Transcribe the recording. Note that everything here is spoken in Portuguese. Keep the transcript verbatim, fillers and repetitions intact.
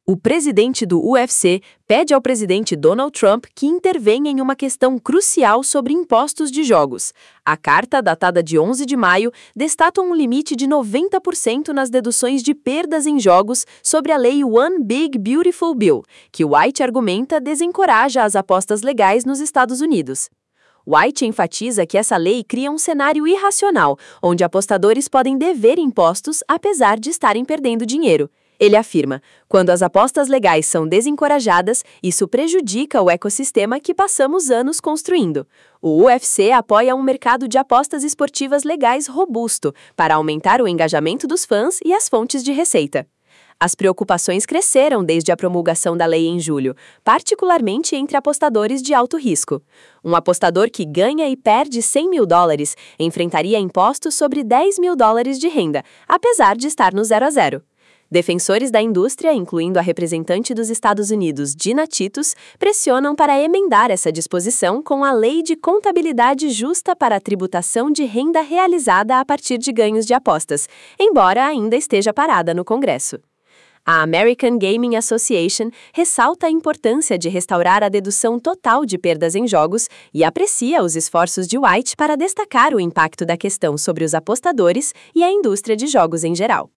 O presidente do U F C pede ao presidente Donald Trump que intervenha em uma questão crucial sobre impostos de jogos. A carta, datada de onze de maio, destata um limite de noventa por cento nas deduções de perdas em jogos sobre a lei One Big Beautiful Bill, que White argumenta desencoraja as apostas legais nos Estados Unidos. White enfatiza que essa lei cria um cenário irracional, onde apostadores podem dever impostos apesar de estarem perdendo dinheiro. Ele afirma: quando as apostas legais são desencorajadas, isso prejudica o ecossistema que passamos anos construindo. O U F C apoia um mercado de apostas esportivas legais robusto para aumentar o engajamento dos fãs e as fontes de receita. As preocupações cresceram desde a promulgação da lei em julho, particularmente entre apostadores de alto risco. Um apostador que ganha e perde cem mil dólares enfrentaria impostos sobre dez mil dólares de renda, apesar de estar no zero a zero. Defensores da indústria, incluindo a representante dos Estados Unidos, Gina Titus, pressionam para emendar essa disposição com a Lei de Contabilidade Justa para a Tributação de Renda Realizada a partir de ganhos de apostas, embora ainda esteja parada no Congresso. A American Gaming Association ressalta a importância de restaurar a dedução total de perdas em jogos e aprecia os esforços de White para destacar o impacto da questão sobre os apostadores e a indústria de jogos em geral.